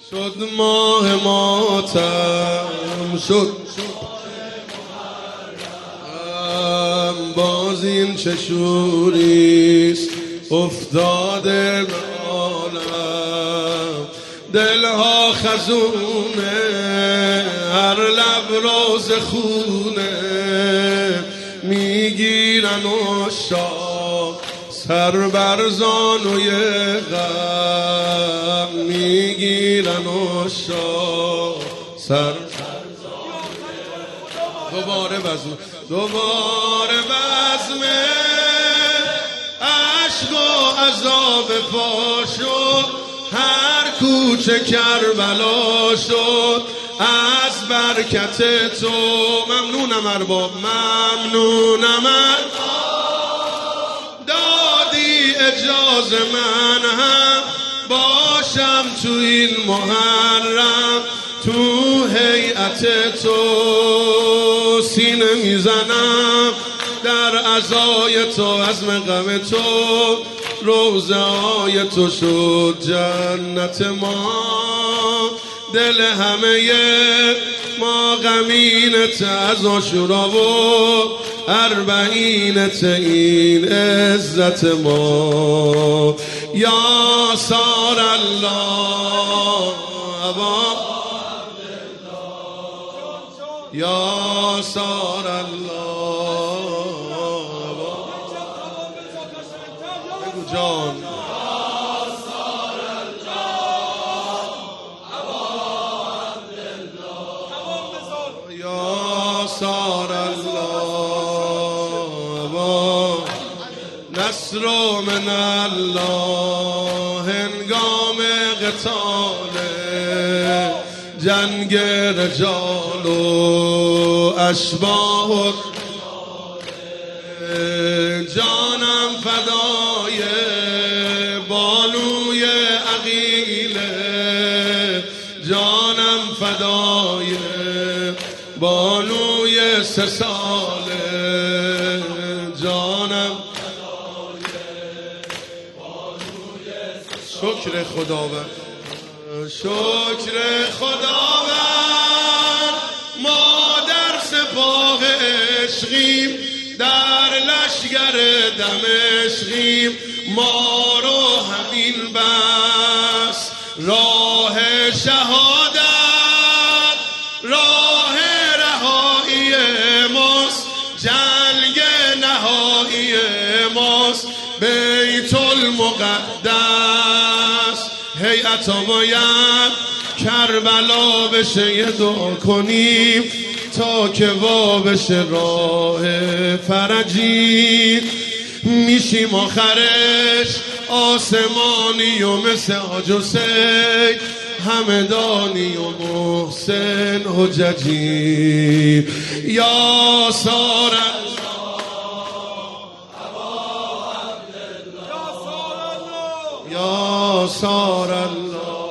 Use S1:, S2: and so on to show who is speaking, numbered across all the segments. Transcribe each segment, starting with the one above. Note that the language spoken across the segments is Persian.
S1: شد ماه ماتم، شد باز این چه شوریست افتاده به عالم. دلها خزونه هر لب روز خونه، میگیرن و شاه سر بر زانوی غم، میگیرن و شاه سر دوباره بزمه، دوباره بزمه عشق و عذاب پا شد، هر کوچه کربلا شد از برکت تو. ممنونم ارباب، ممنونم ارباب، دادی اجازه من هم باشم تو این محرم، تو هیئت تو سینه میزنم در عزای تو، عزم غم تو روزه های تو شد جنت ما. دل همه ما غمینت از عاشورا و اربعینت این عزت ما. یا سار الله یا سار الله بگو جان، یا سار الله نصر من الله هنگام قتال جنگ رجال و اشباح، جانم فدای بانوی عقیله، جانم فدای بانوی 3 ساله، جانم شکر خداوند، شکر خداوند ما در سپاه عشقیم، در لشگر دمشقیم، ما رو همین بس راه شهادت، راه رهایی ماست، جنگ نهایی ماست، بیت المقدس. هیئتا باید کربلا بشه یه دعا کنیم تا که وا بشه راه فرجی، میشیم آخرش آسمانی و مثل حاج حسین همدانی و محسن حججی. یا سار یا سار الله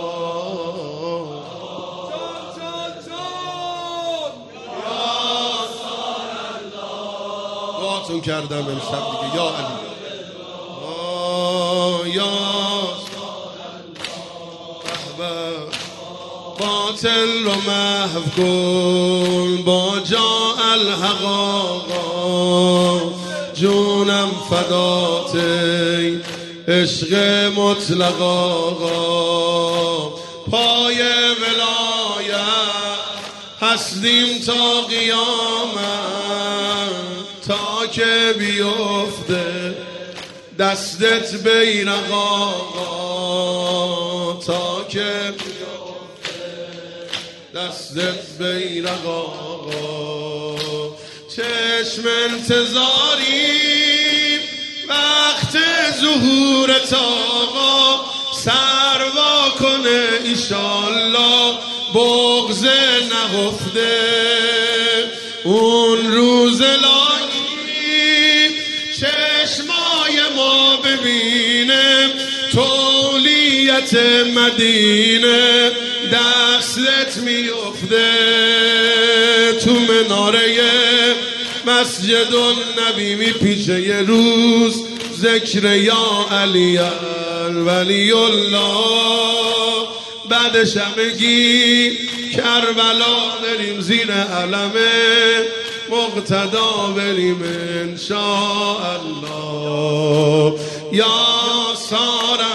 S1: دعاتون کردم امشب دیگه. یا علی یا باطل رو محو کن با جا الحق آقا، جونم فدات عشق مطلق آقا، پای ولایت هستیم تا قیامت، تا که بیفته دستت بیرق آقا، تا که بیفته دستت بیرق آقا. چشم انتظاری وقت ظهورت آقا، سر وا کنه ایشالله بغض نهفته، اون روز الهی چشمای ما ببینه تولیت مدینه، دستت میفته تو مناره مسجد النبی میپیچه یه روز ذکر یا علی ولی الله، بعدش همگی کربلا بریم زیر علم مقتدا بریم انشاءالله. یا سارا